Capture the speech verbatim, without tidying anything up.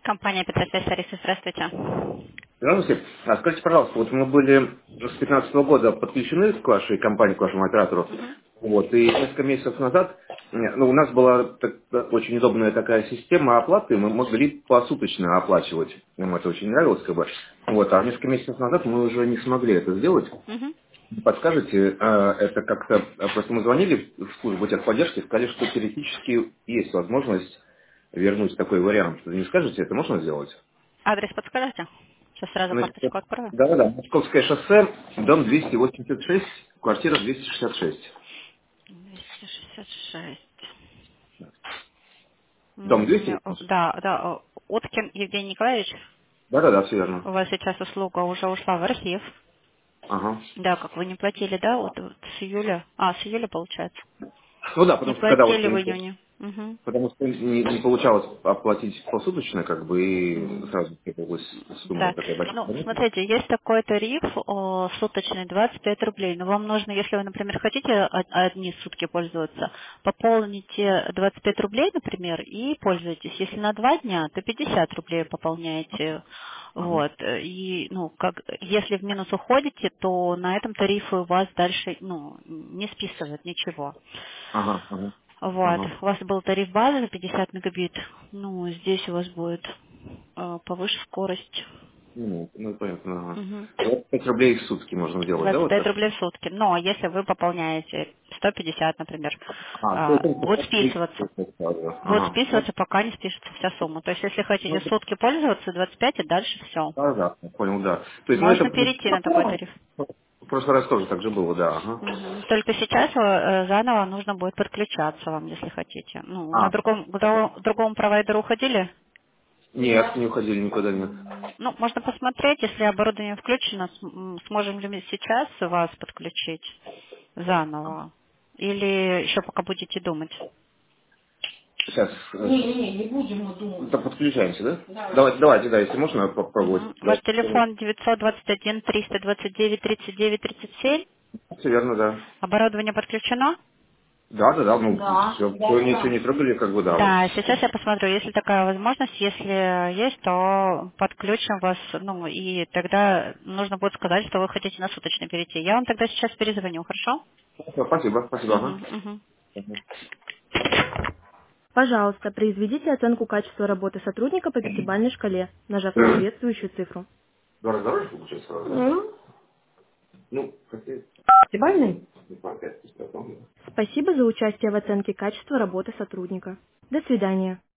Компания Петросвязь Лариса, здравствуйте. Здравствуйте. А скажите, пожалуйста, вот мы были с две тысячи пятнадцатого года подключены к вашей компании, к вашему оператору. Мгм. Вот, и несколько месяцев назад э, ну, у нас была так- так- очень удобная такая система оплаты, мы могли посуточно оплачивать. Нам это очень нравилось, как бы. Вот, а несколько месяцев назад мы уже не смогли это сделать. Мгм. Подскажете, э, это как-то, э, просто мы звонили в службу техподдержки, сказали, что теоретически есть возможность вернуть такой вариант. Вы не скажете, это можно сделать? Адрес подскажете? Сейчас сразу Значит, карточку открою. да-да-да, Московское шоссе, дом двести восемьдесят шесть, квартира двести шестьдесят шесть. двести шестьдесят шесть. Дом М, двести э, восемьдесят шесть? Да, да. э, Уткин Евгений Николаевич. Да-да-да, все верно. У вас сейчас услуга уже ушла в архив. Ага. Да, как вы не платили, да, вот, вот с июля. А, с июля получается. Ну да, Не потому что когда вот платили в не- июне. Мгм. потому что не, не получалось оплатить посуточно, как бы, и Мгм. сразу требовалась сумма Да. такая Ну, большая. смотрите, есть такой тариф о, суточный двадцать пять рублей. Но вам нужно, если вы, например, хотите о- одни сутки пользоваться, пополните двадцать пять рублей, например, и пользуйтесь. Если на два дня, то пятьдесят рублей пополняете. Ага, Вот. И, ну, как, если в минус уходите, то на этом тарифе у вас дальше, ну, не списывают ничего. ага, ага. Вот. Ага. У вас был тариф базы за пятьдесят мегабит. Ну, здесь у вас будет э, повыше скорость. Ну, ну, понятно, ага. Мгм. двадцать пять рублей в сутки можно сделать, да, двадцать вот пять так? рублей в сутки. Но если вы пополняете сто пятьдесят, например, А, то а, это будет пятьдесят три, списываться. Будет ага. Ну, списываться, пока не спишется вся сумма. То есть, если хотите ну, сутки пользоваться, двадцать пять и дальше все. да, да, понял, да. То есть, ну, Можно перейти на такой это тариф. в прошлый раз тоже так же было, да. Ага. Мгм. Только сейчас э, заново нужно будет подключаться вам, если хотите. Ну, на А, другом, к дро- другому провайдеру уходили? нет, не уходили никуда, нет. Мгм. Ну, можно посмотреть, если оборудование включено, с- м, сможем ли мы сейчас вас подключить заново. Или еще пока будете думать. Сейчас. Не-не-не, не будем мы думать. Так подключаемся, да? Да. Давайте, давайте, да, если можно попробовать. Мгм. Да. Ваш телефон девятьсот двадцать один триста двадцать девять тридцать девять тридцать семь. Все верно, да. Оборудование подключено? Да, да, да, ну, Да. все, Да, да, ничего да. не трогали, как бы, да, вот. Да, сейчас я посмотрю, если такая возможность, если есть, то подключим вас, ну и тогда нужно будет сказать, что вы хотите на суточный перейти. Я вам тогда сейчас перезвоню, хорошо? Всё, спасибо, спасибо, ага. Мгм, мгм. Мгм. Пожалуйста, произведите оценку качества работы сотрудника по пятибалльной шкале, нажав соответствующую цифру. Дорого, дороже получается сразу? М. Ну, какие? Пятибалльный? Ну, по пять, пятьдесят, по-моему. Спасибо за участие в оценке качества работы сотрудника. До свидания.